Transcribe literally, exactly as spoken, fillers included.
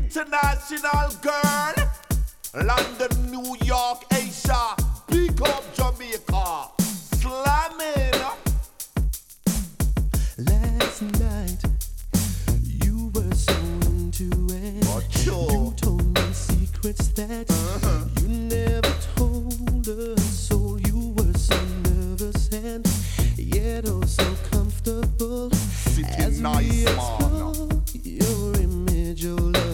international girl. London, New York, Asia, big up Jamaica, slamming. Last night, you were so into it. Macho. You told me secrets that Uh-huh. you never told a soul. You were so nervous and yet oh so comfortable. Sitting As nice, we man. explore your image, your love.